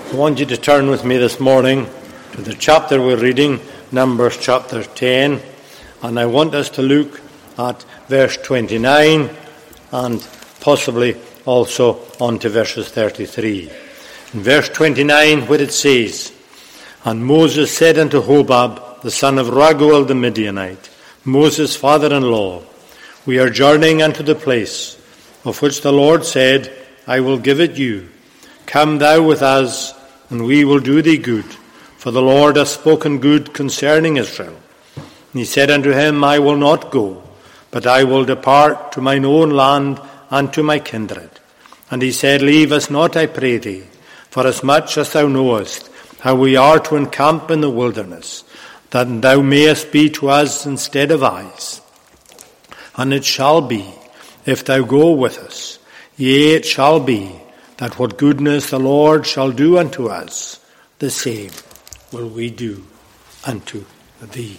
I want you to turn with me this morning to the chapter we're reading, Numbers chapter 10, and I want us to look at verse 29 and possibly also on to verses 33. In verse 29, where it says, "And Moses said unto Hobab, the son of Raguel the Midianite, Moses' father-in-law, We are journeying unto the place of which the Lord said, I will give it you. Come thou with us, and we will do thee good, for the Lord hath spoken good concerning Israel. And he said unto him, I will not go, but I will depart to mine own land and to my kindred. And he said, Leave us not, I pray thee, for as much as thou knowest how we are to encamp in the wilderness, that thou mayest be to us instead of eyes. And it shall be, if thou go with us, yea, it shall be, that what goodness the Lord shall do unto us, the same will we do unto thee."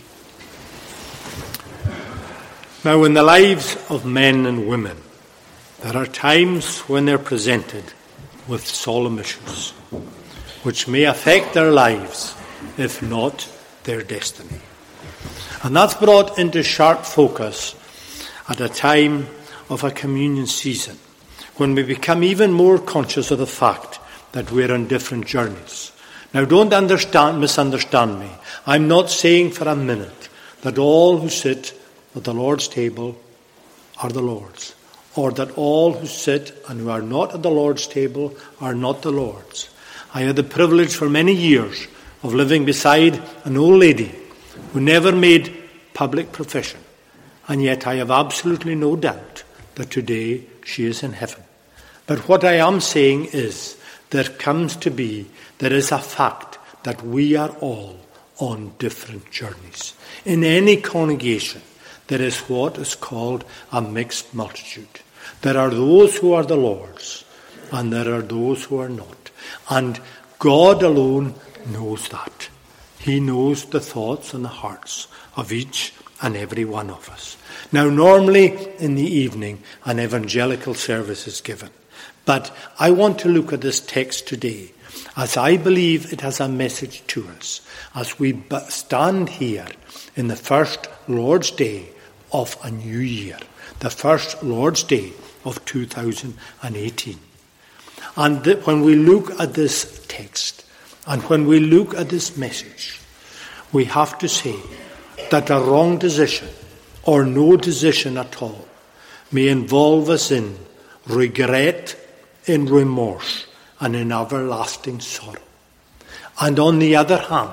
Now, in the lives of men and women, there are times when they're presented with solemn issues, which may affect their lives, if not their destiny. And that's brought into sharp focus at a time of a communion season, when we become even more conscious of the fact that we're on different journeys. Now, don't misunderstand me. I'm not saying for a minute that all who sit at the Lord's table are the Lord's, or that all who sit and who are not at the Lord's table are not the Lord's. I had the privilege for many years of living beside an old lady who never made public profession, and yet I have absolutely no doubt that today she is in heaven. But what I am saying is, there is a fact that we are all on different journeys. In any congregation, there is what is called a mixed multitude. There are those who are the Lord's, and there are those who are not. And God alone knows that. He knows the thoughts and the hearts of each and every one of us. Now, normally in the evening, an evangelical service is given. But I want to look at this text today, as I believe it has a message to us, as we stand here in the first Lord's Day of a new year, the first Lord's Day of 2018. And when we look at this text, and when we look at this message, we have to say that a wrong decision, or no decision at all, may involve us in regret, in remorse, and in everlasting sorrow. And on the other hand,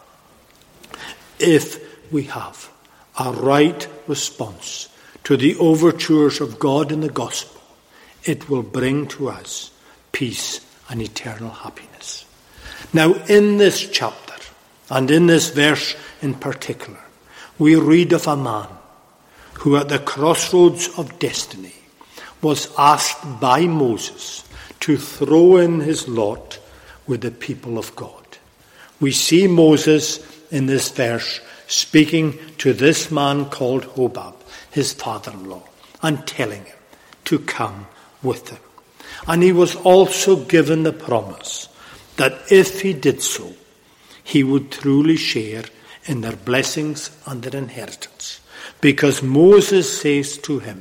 if we have a right response to the overtures of God in the gospel, it will bring to us peace and eternal happiness. Now, in this chapter, and in this verse in particular, we read of a man who at the crossroads of destiny was asked by Moses to throw in his lot with the people of God. We see Moses in this verse speaking to this man called Hobab, his father-in-law, and telling him to come with him. And he was also given the promise that if he did so, he would truly share in their blessings and their inheritance. Because Moses says to him,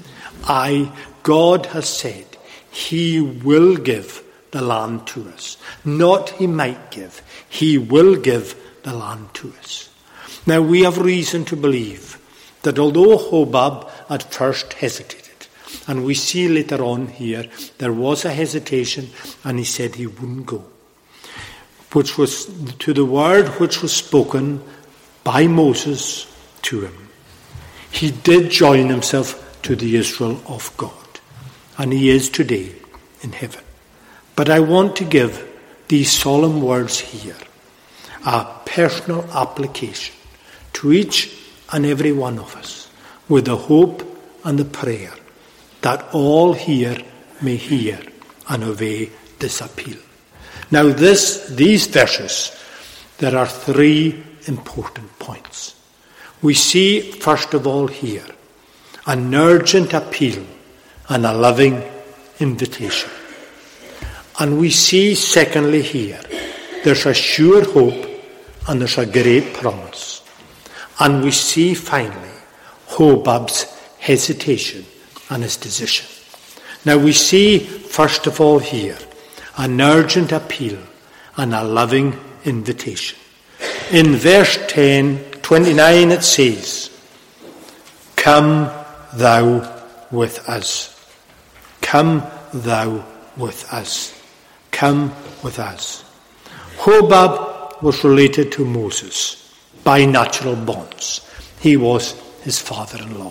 God has said, He will give the land to us. Not he might give, He will give the land to us. Now, we have reason to believe that although Hobab at first hesitated, and we see later on here, there was a hesitation, and he said he wouldn't go, which was to the word which was spoken by Moses to him. He did join himself to the Israel of God, and he is today in heaven. But I want to give these solemn words here a personal application to each and every one of us, with the hope and the prayer that all here may hear and obey this appeal. Now, these verses, there are three important points. We see, first of all, here an urgent appeal and a loving invitation. And we see, secondly, here, there's a sure hope and there's a great promise. And we see, finally, Hobab's hesitation and his decision. Now we see, first of all here, an urgent appeal and a loving invitation. In verse 29 it says, "Come thou with us. Come thou with us. Come with us." Hobab was related to Moses by natural bonds. He was his father-in-law.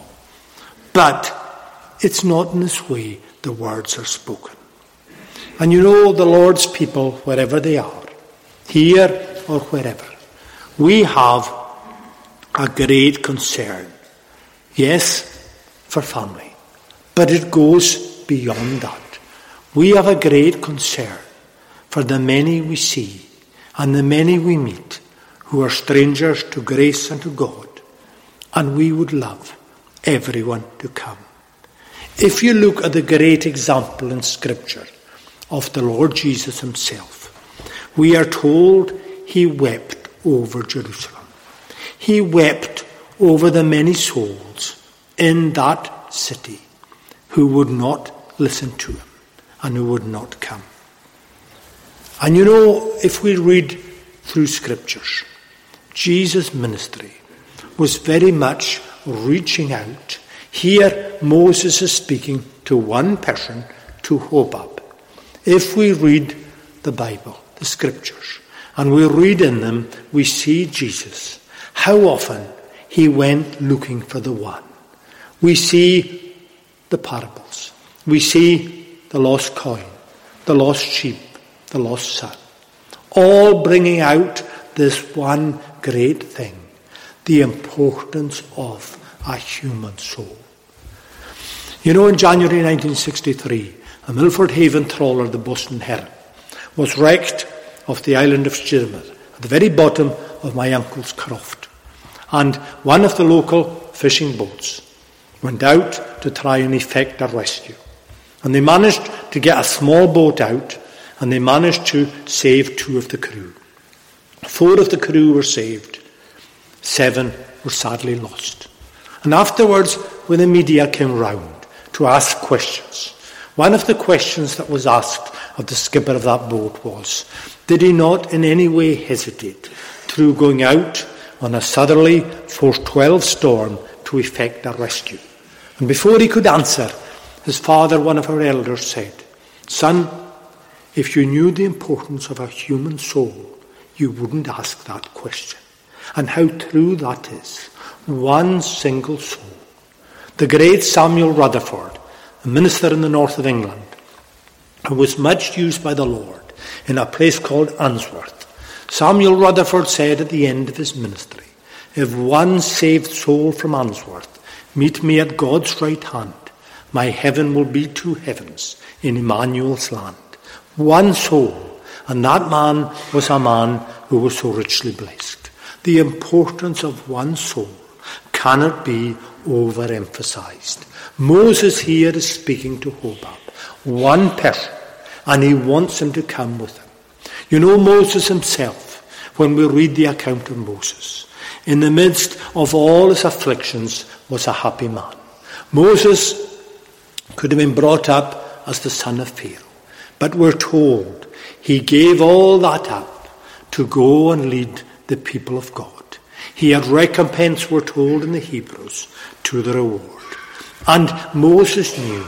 But it's not in this way the words are spoken. And you know, the Lord's people, wherever they are, here or wherever, we have a great concern. Yes, for family. But it goes beyond that. We have a great concern for the many we see and the many we meet who are strangers to grace and to God. And we would love everyone to come. If you look at the great example in Scripture of the Lord Jesus himself, we are told he wept over Jerusalem. He wept over the many souls in that city who would not listen to him and who would not come. And you know, if we read through Scriptures, Jesus' ministry was very much reaching out. Here Moses is speaking to one person, to Hobab. If we read the Bible, the Scriptures, and we read in them, we see Jesus, how often he went looking for the one. We see the parables. We see the lost coin, the lost sheep, the lost son, all bringing out this one great thing, the importance of a human soul. You know, in January 1963, a Milford Haven trawler, the Boston Heron, was wrecked off the island of Sheerness, at the very bottom of my uncle's croft. And one of the local fishing boats went out to try and effect a rescue. And they managed to get a small boat out, and they managed to save 2 of the crew. 4 of the crew were saved. 7 were sadly lost. And afterwards, when the media came round to ask questions, one of the questions that was asked of the skipper of that boat was, did he not in any way hesitate through going out on a southerly force 12 storm to effect a rescue? And before he could answer, his father, one of our elders, said, "Son, if you knew the importance of a human soul, you wouldn't ask that question." And how true that is. One single soul. The great Samuel Rutherford, a minister in the north of England, who was much used by the Lord in a place called Answorth. Samuel Rutherford said at the end of his ministry, "If one saved soul from Answorth meet me at God's right hand, my heaven will be 2 heavens in Emmanuel's land." One soul, and that man was a man who was so richly blessed. The importance of one soul cannot be overemphasized. Moses here is speaking to Hobab, one person, and he wants him to come with him. You know, Moses himself, when we read the account of Moses, in the midst of all his afflictions, was a happy man. Moses could have been brought up as the son of Pharaoh, but we're told he gave all that up to go and lead the people of God. He had recompense, we're told in the Hebrews, to the reward. And Moses knew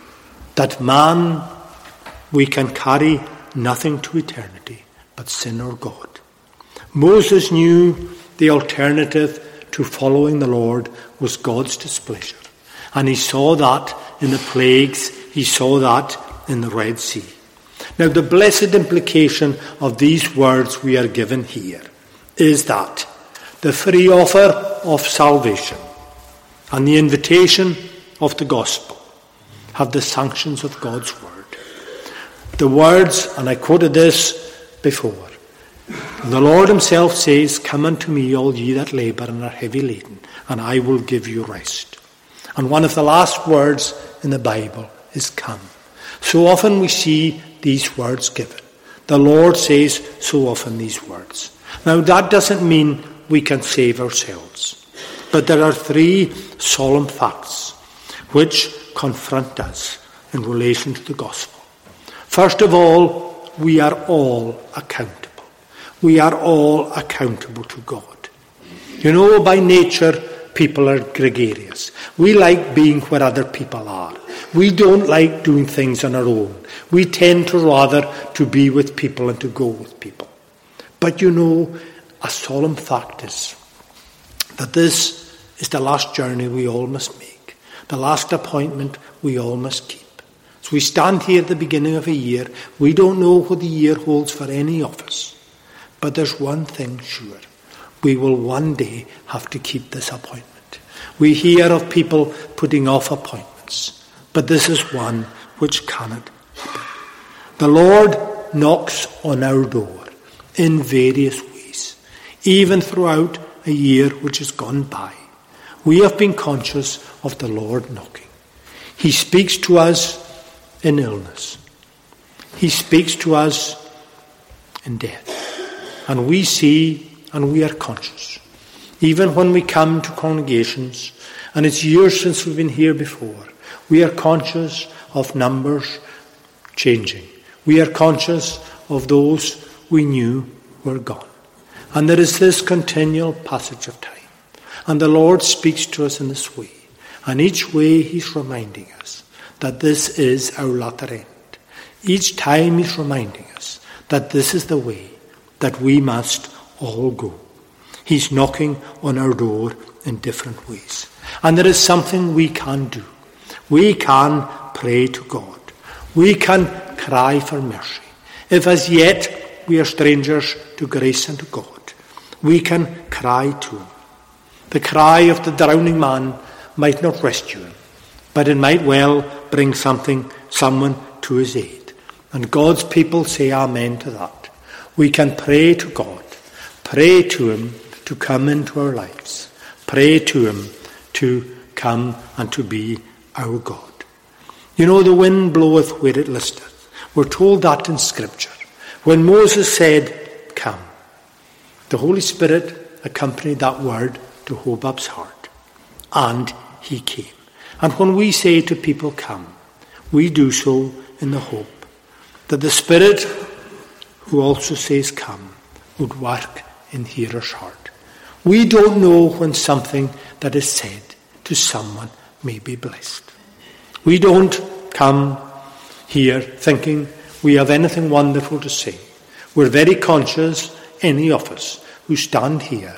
that man, we can carry nothing to eternity but sin or God. Moses knew the alternative to following the Lord was God's displeasure. And he saw that in the plagues, he saw that in the Red Sea. Now, the blessed implication of these words we are given here is that the free offer of salvation and the invitation of the gospel have the sanctions of God's word. The words, and I quoted this before, the Lord himself says, "Come unto me, all ye that labour and are heavy laden, and I will give you rest." And one of the last words in the Bible is come. So often we see these words given. The Lord says so often these words. Now that doesn't mean we can save ourselves. But there are 3 solemn facts which confront us in relation to the gospel. First of all, we are all accountable. We are all accountable to God. You know, by nature, people are gregarious. We like being where other people are. We don't like doing things on our own. We tend to rather to be with people and to go with people. But you know, a solemn fact is that this is the last journey we all must make, the last appointment we all must keep. As we stand here at the beginning of a year, we don't know what the year holds for any of us. But there's one thing sure. We will one day have to keep this appointment. We hear of people putting off appointments, but this is one which cannot happen. The Lord knocks on our door in various ways, even throughout a year which has gone by. We have been conscious of the Lord knocking. He speaks to us in illness. He speaks to us in death. And we see and we are conscious. Even when we come to congregations, and it's years since we've been here before, we are conscious of numbers changing. We are conscious of those we knew were gone. And there is this continual passage of time. And the Lord speaks to us in this way. And each way He's reminding us that this is our latter end. Each time He's reminding us that this is the way that we must all go. He's knocking on our door in different ways. And there is something we can do. We can pray to God. We can cry for mercy. If as yet we are strangers to grace and to God, we can cry to Him. The cry of the drowning man might not rescue him, but it might well bring someone to his aid. And God's people say amen to that. We can pray to God, pray to Him to come into our lives, pray to Him to come and to be our God. You know, the wind bloweth where it listeth. We're told that in Scripture. When Moses said, come, the Holy Spirit accompanied that word to Hobab's heart, and he came. And when we say to people, come, we do so in the hope that the Spirit who also says come would work in hearer's heart. We don't know when something that is said to someone may be blessed. We don't come here thinking we have anything wonderful to say. We're very conscious, any of us who stand here,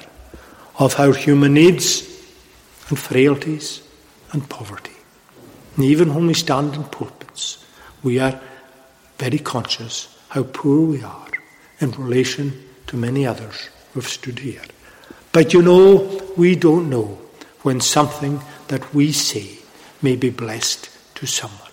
of our human needs and frailties and poverty. And even when we stand in pulpits, we are very conscious how poor we are in relation to many others who have stood here. But you know, we don't know when something that we say may be blessed to someone.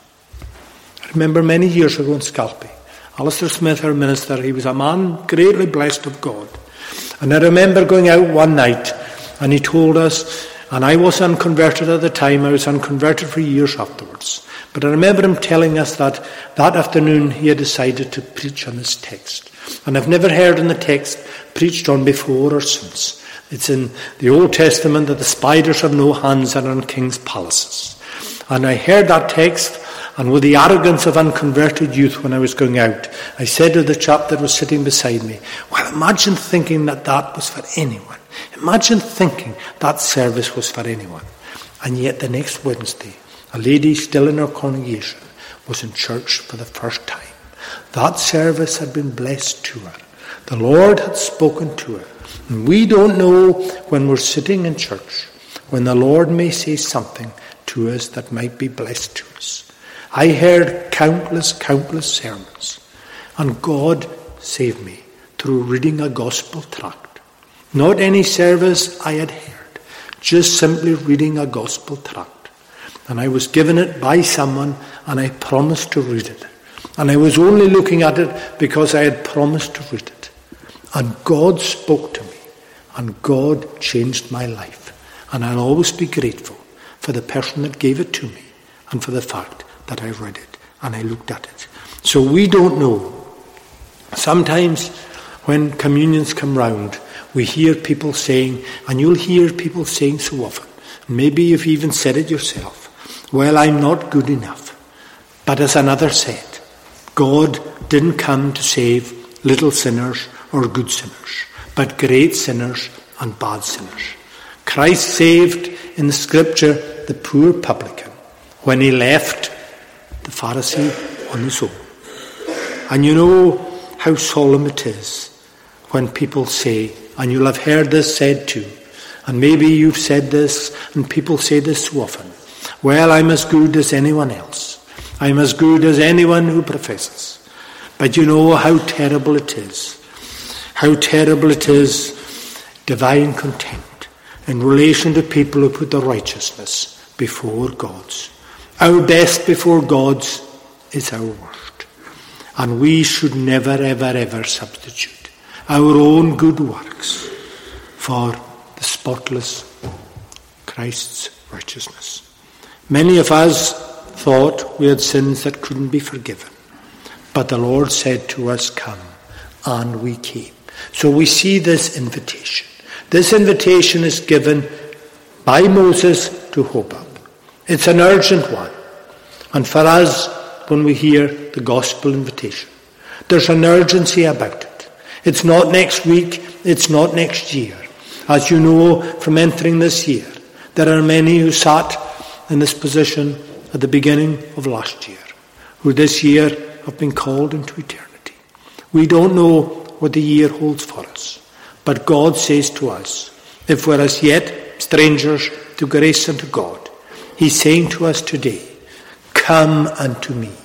I remember many years ago in Scalpay, Alistair Smith, our minister, he was a man greatly blessed of God. And I remember going out one night and he told us, and I was unconverted at the time, I was unconverted for years afterwards. But I remember him telling us that afternoon he had decided to preach on this text. And I've never heard in the text preached on before or since. It's in the Old Testament that the spiders have no hands and are in kings' palaces. And I heard that text, and with the arrogance of unconverted youth when I was going out, I said to the chap that was sitting beside me, well, imagine thinking that was for anyone. Imagine thinking that service was for anyone. And yet the next Wednesday, a lady still in our congregation was in church for the first time. That service had been blessed to her. The Lord had spoken to her. And we don't know when we're sitting in church, when the Lord may say something to us that might be blessed to us. I heard countless sermons, and God saved me through reading a gospel tract. Not any service I had heard, just simply reading a gospel tract. And I was given it by someone, and I promised to read it. And I was only looking at it because I had promised to read it. And God spoke to me, and God changed my life. And I'll always be grateful for the person that gave it to me, and for the fact that I read it and I looked at it. So we don't know. Sometimes when communions come round, we hear people saying, and you'll hear people saying so often, maybe you've even said it yourself, well, I'm not good enough. But as another said, God didn't come to save little sinners or good sinners, but great sinners and bad sinners. Christ saved in the scripture the poor publican when he left the Pharisee on his own. And you know how solemn it is when people say, and you'll have heard this said too, and maybe you've said this, and people say this so often, well, I'm as good as anyone else. I'm as good as anyone who professes. But you know how terrible it is. How terrible it is, divine contempt in relation to people who put their righteousness before God's. Our best before God's is our worst. And we should never, ever, ever substitute our own good works for the spotless Christ's righteousness. Many of us thought we had sins that couldn't be forgiven. But the Lord said to us, come, and we came. So we see this invitation. This invitation is given by Moses to Hobab. It's an urgent one. And for us, when we hear the gospel invitation, there's an urgency about it. It's not next week, it's not next year. As you know from entering this year, there are many who sat in this position at the beginning of last year, who this year have been called into eternity. We don't know what the year holds for us, but God says to us, if we're as yet strangers to grace and to God, He's saying to us today, come unto me,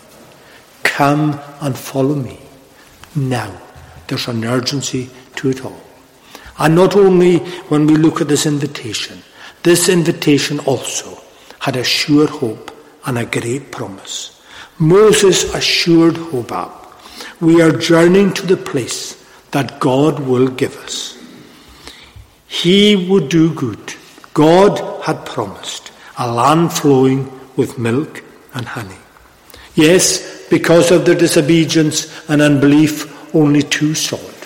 come and follow me. Now, there's an urgency to it all. And not only when we look at this invitation also had a sure hope and a great promise. Moses assured Hobab, we are journeying to the place that God will give us. He would do good. God had promised a land flowing with milk and honey. Yes, because of their disobedience and unbelief, only two saw it.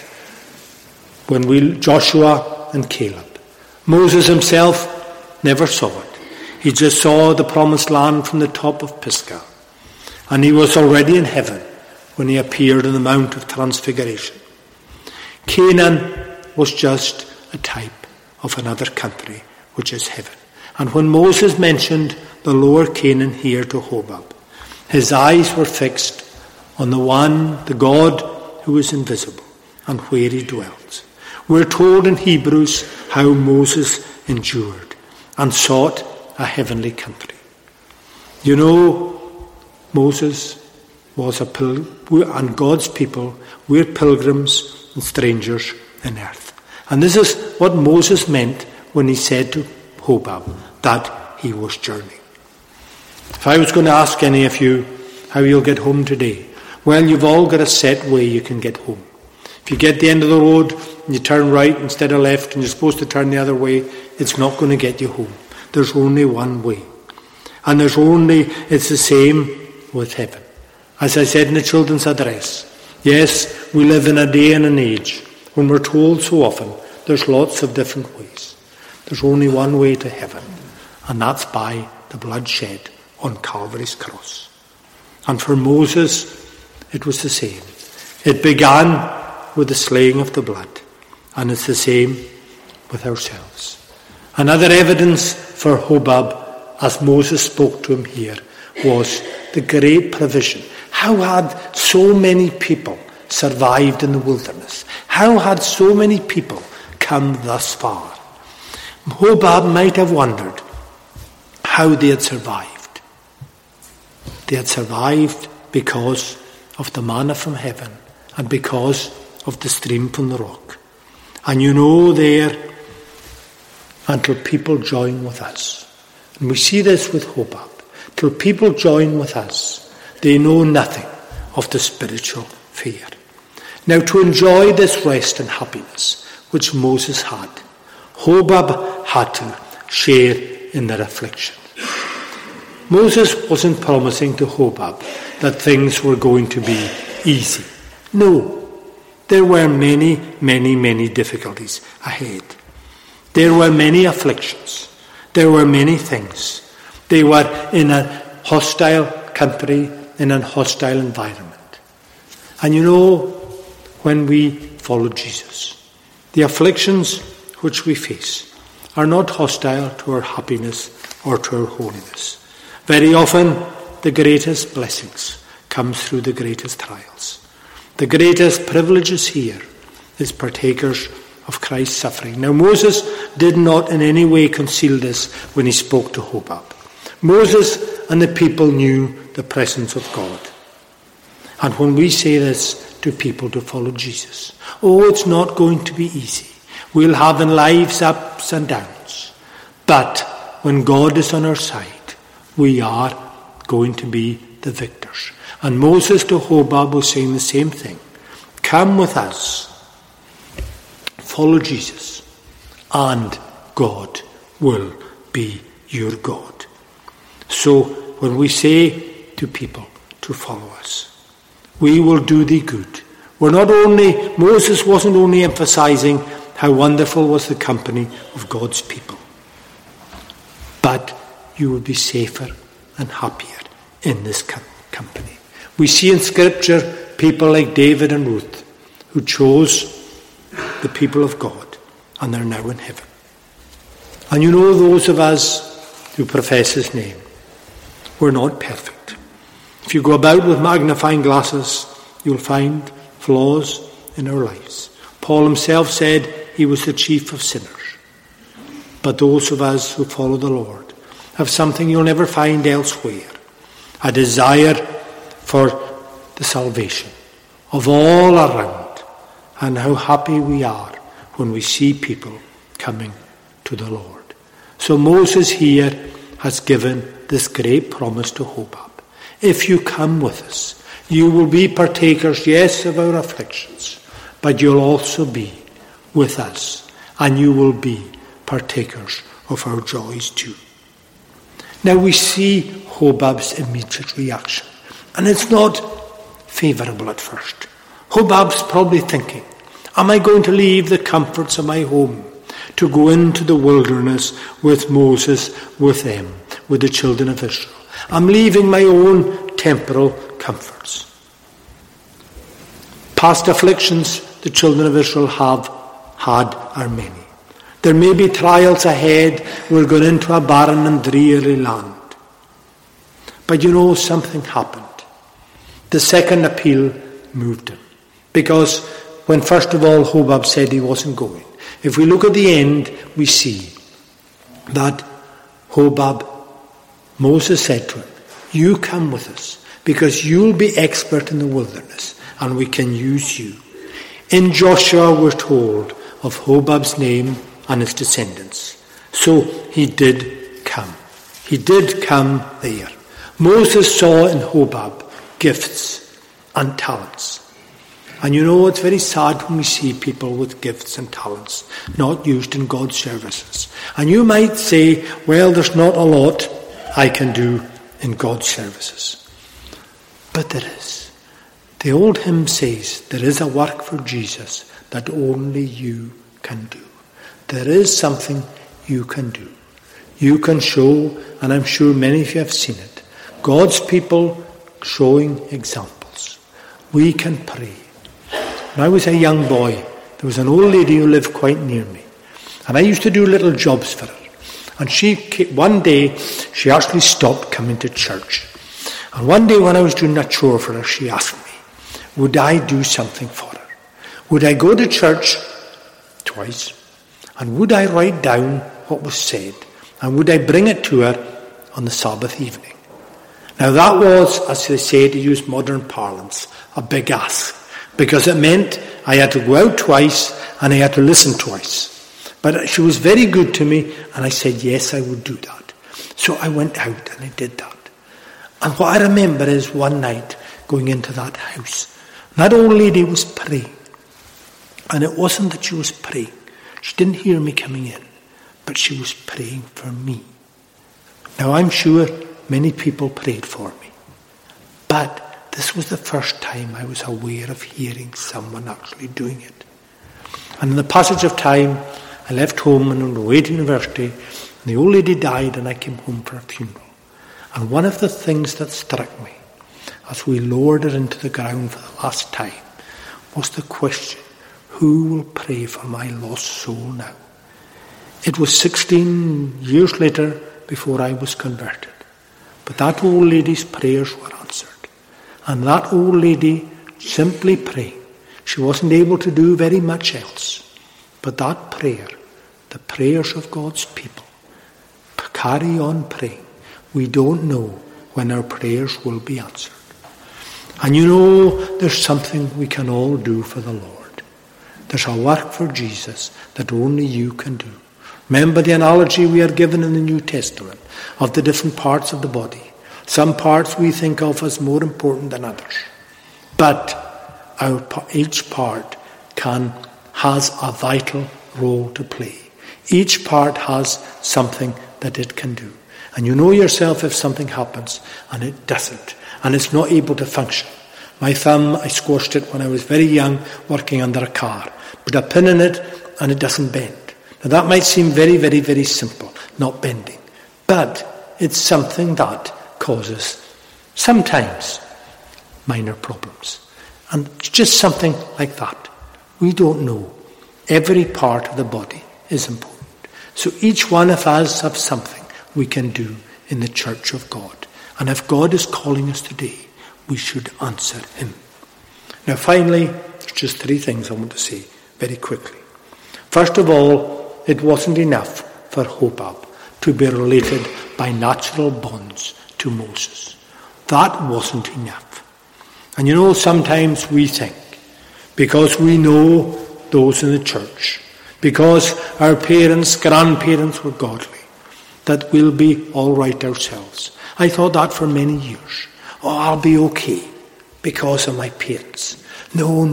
Joshua and Caleb. Moses himself never saw it. He just saw the promised land from the top of Pisgah. And he was already in heaven when he appeared on the Mount of Transfiguration. Canaan was just a type of another country, which is heaven. And when Moses mentioned the lower Canaan here to Hobab, his eyes were fixed on the God who is invisible and where he dwells. We're told in Hebrews how Moses endured and sought a heavenly country. You know, Moses was a pilgrim, and God's people, we're pilgrims and strangers in earth. And this is what Moses meant when he said to Hobab that he was journeying. If I was going to ask any of you how you'll get home today, well, you've all got a set way you can get home. If you get to the end of the road and you turn right instead of left and you're supposed to turn the other way, it's not going to get you home. There's only one way. And it's the same with heaven. As I said in the children's address, yes, we live in a day and an age when we're told so often there's lots of different ways. There's only one way to heaven, and that's by the blood shed on Calvary's cross. And for Moses, it was the same. It began with the slaying of the blood, and it's the same with ourselves. Another evidence for Hobab, as Moses spoke to him here, was the great provision. How had so many people survived in the wilderness? How had so many people come thus far? Hobab might have wondered how they had survived. They had survived because of the manna from heaven and because of the stream from the rock. And you know there, until people join with us. And we see this with Hobab. Till people join with us, they know nothing of the spiritual fear. Now, to enjoy this rest and happiness which Moses had, Hobab had to share in their affliction. Moses wasn't promising to Hobab that things were going to be easy. No, there were many, many, many difficulties ahead. There were many afflictions. There were many things. They were in a hostile country, in a hostile environment. And you know, when we follow Jesus, the afflictions which we face are not hostile to our happiness or to our holiness. Very often, the greatest blessings come through the greatest trials. The greatest privileges here is partakers of Christ's suffering. Now, Moses did not in any way conceal this when he spoke to Hobab. Moses and the people knew the presence of God. And when we say this to people to follow Jesus, it's not going to be easy. We'll have in lives ups and downs. But when God is on our side, we are going to be the victors. And Moses to Hobab was saying the same thing. Come with us. Follow Jesus. And God will be your God. So when we say to people to follow us, we will do thee good. Moses wasn't only emphasizing how wonderful was the company of God's people, but you will be safer and happier in this company. We see in Scripture people like David and Ruth who chose the people of God, and they're now in heaven. And you know, those of us who profess his name, we're not perfect. If you go about with magnifying glasses, you'll find flaws in our lives. Paul himself said he was the chief of sinners. But those of us who follow the Lord have something you'll never find elsewhere, a desire for the salvation of all around, and how happy we are when we see people coming to the Lord. So Moses here has given this great promise to Hobab. If you come with us, you will be partakers, yes, of our afflictions, but you'll also be with us, and you will be partakers of our joys too. Now we see Hobab's immediate reaction, and it's not favourable at first. Hobab's probably thinking, am I going to leave the comforts of my home to go into the wilderness with Moses, with them, with the children of Israel? I'm leaving my own temporal comforts. Past afflictions the children of Israel have had are many. There may be trials ahead. We're going into a barren and dreary land. But you know, something happened. The second appeal moved him. Because when first of all Hobab said he wasn't going, if we look at the end, we see that Moses said to him, you come with us, because you'll be expert in the wilderness, and we can use you. In Joshua we're told of Hobab's name and his descendants. So he did come. He did come there. Moses saw in Hobab gifts and talents. And you know, it's very sad when we see people with gifts and talents not used in God's services. And you might say, well, there's not a lot I can do in God's services. But there is. The old hymn says, there is a work for Jesus that only you can do. There is something you can do. You can show, and I'm sure many of you have seen it, God's people showing examples. We can pray. When I was a young boy, there was an old lady who lived quite near me. And I used to do little jobs for her. And one day, she actually stopped coming to church. And one day when I was doing a chore for her, she asked me, would I do something for her? Would I go to church twice? And would I write down what was said? And would I bring it to her on the Sabbath evening? Now that was, as they say to use modern parlance, a big ask. Because it meant I had to go out twice and I had to listen twice. But she was very good to me, and I said, yes, I would do that. So I went out and I did that. And what I remember is one night going into that house. That old lady was praying. And it wasn't that she was praying. She didn't hear me coming in. But she was praying for me. Now I'm sure many people prayed for me. But this was the first time I was aware of hearing someone actually doing it. And in the passage of time, I left home and went away to university, and the old lady died, and I came home for a funeral. And one of the things that struck me as we lowered her into the ground for the last time was the question, who will pray for my lost soul now? It was 16 years later before I was converted. But that old lady's prayers were answered. And that old lady simply praying. She wasn't able to do very much else. But that prayer, the prayers of God's people, carry on praying. We don't know when our prayers will be answered. And you know, there's something we can all do for the Lord. There's a work for Jesus that only you can do. Remember the analogy we are given in the New Testament of the different parts of the body. Some parts we think of as more important than others. But each part has a vital role to play. Each part has something that it can do. And you know yourself if something happens and it doesn't, and it's not able to function. My thumb, I squashed it when I was very young, working under a car. Put a pin in it and it doesn't bend. Now that might seem very, very, very simple, not bending. But it's something that causes sometimes minor problems. And just something like that. We don't know. Every part of the body is important. So each one of us have something we can do in the church of God. And if God is calling us today, we should answer him. Now finally, there's just 3 things I want to say very quickly. First of all, it wasn't enough for Hobab to be related by natural bonds to Moses. That wasn't enough. And you know, sometimes we think, because we know those in the church, because our parents, grandparents were godly, that we'll be all right ourselves. I thought that for many years. Oh, I'll be okay because of my parents. No.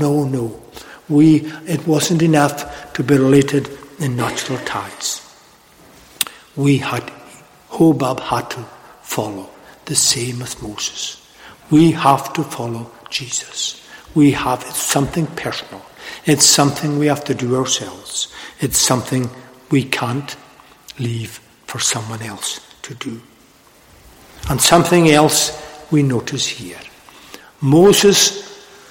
It wasn't enough to be related in natural ties. Hobab had to follow the same as Moses. We have to follow Jesus. It's something personal. It's something we have to do ourselves. It's something we can't leave for someone else to do. And something else we notice here. Moses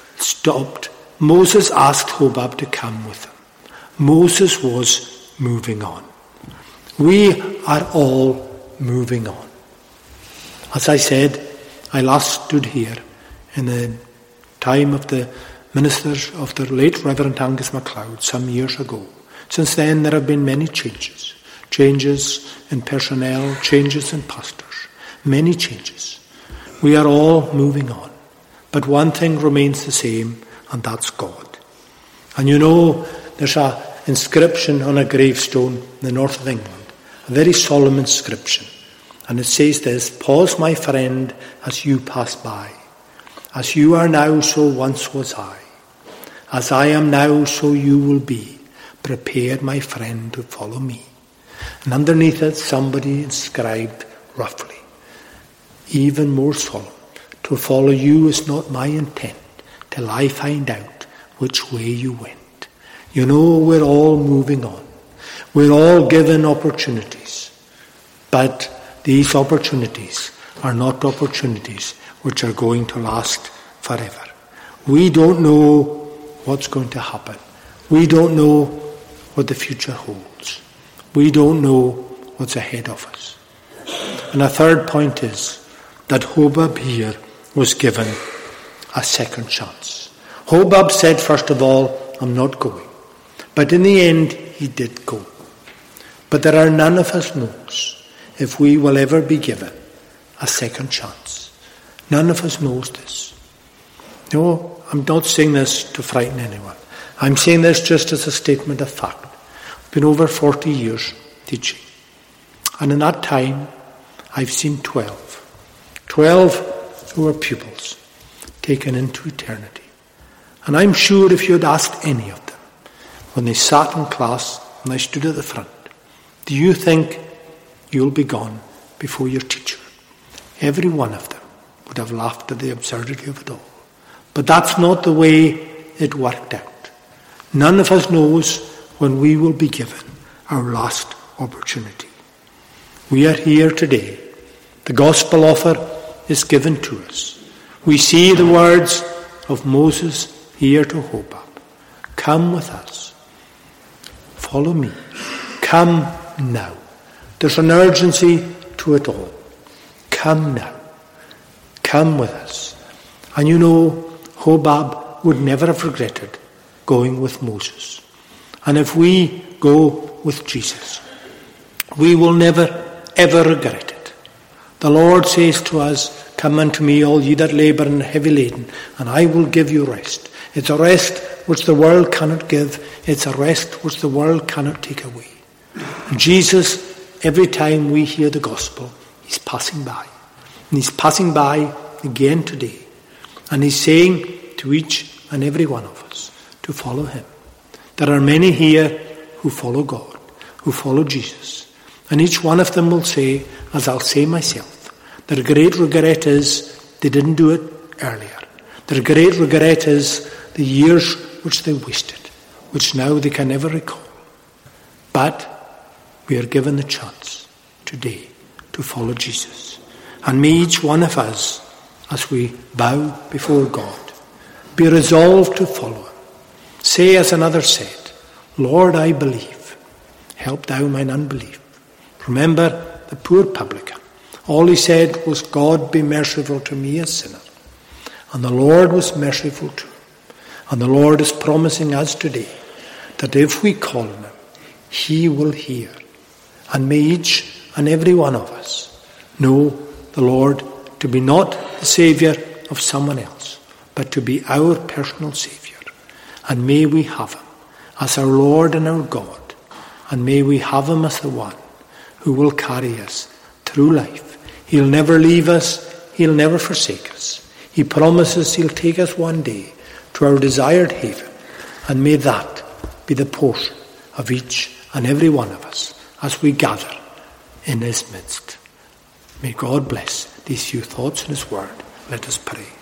asked Hobab to come with him. Moses was moving on. We are all moving on. As I said, I last stood here in the time of the ministers of the late Reverend Angus MacLeod some years ago. Since then there have been many changes. Changes in personnel, changes in pastors. Many changes. We are all moving on. But one thing remains the same, and that's God. And you know, there's an inscription on a gravestone in the north of England, a very solemn inscription. And it says this, "Pause, my friend, as you pass by. As you are now, so once was I. As I am now, so you will be. Prepare, my friend, to follow me." And underneath it, somebody inscribed roughly, even more solemn, "To follow you is not my intent, till I find out which way you went." You know, we're all moving on. We're all given opportunities. But these opportunities are not opportunities which are going to last forever. We don't know what's going to happen. We don't know what the future holds. We don't know what's ahead of us. And a third point is that Hobab here was given a second chance. Hobab said, first of all, "I'm not going." But in the end, he did go. But there are none of us knows if we will ever be given a second chance. None of us knows this. No, I'm not saying this to frighten anyone. I'm saying this just as a statement of fact. I've been over 40 years teaching. And in that time, I've seen 12 who were pupils taken into eternity. And I'm sure if you had asked any of them, when they sat in class and I stood at the front, do you think you'll be gone before your teacher? every one of them would have laughed at the absurdity of it all. But that's not the way it worked out. None of us knows when we will be given our last opportunity. We are here today. The gospel offer is given to us. We see the words of Moses here to Hobab. Come with us. Follow me. Come now. There's an urgency to it all. Come now. Come with us. And you know, Hobab would never have regretted going with Moses. And if we go with Jesus, we will never, ever regret it. The Lord says to us, come unto me, all ye that labour and are heavy laden, and I will give you rest. It's a rest which the world cannot give. It's a rest which the world cannot take away. And Jesus, every time we hear the gospel, he's passing by. And he's passing by again today. And he's saying to each and every one of us to follow him. There are many here who follow God, who follow Jesus. And each one of them will say, as I'll say myself, their great regret is they didn't do it earlier. Their great regret is the years which they wasted, which now they can never recall. But we are given the chance today to follow Jesus. And may each one of us, as we bow before God, be resolved to follow him. Say as another said, Lord, I believe. Help thou mine unbelief. Remember the poor publican. All he said was, God be merciful to me, a sinner. And the Lord was merciful to him. And the Lord is promising us today that if we call on him, he will hear. And may each and every one of us know the Lord to be not the Saviour of someone else, but to be our personal Saviour. And may we have him as our Lord and our God. And may we have him as the one who will carry us through life. He'll never leave us. He'll never forsake us. He promises he'll take us one day to our desired haven. And may that be the portion of each and every one of us as we gather in his midst. May God bless these few thoughts in his word. Let us pray.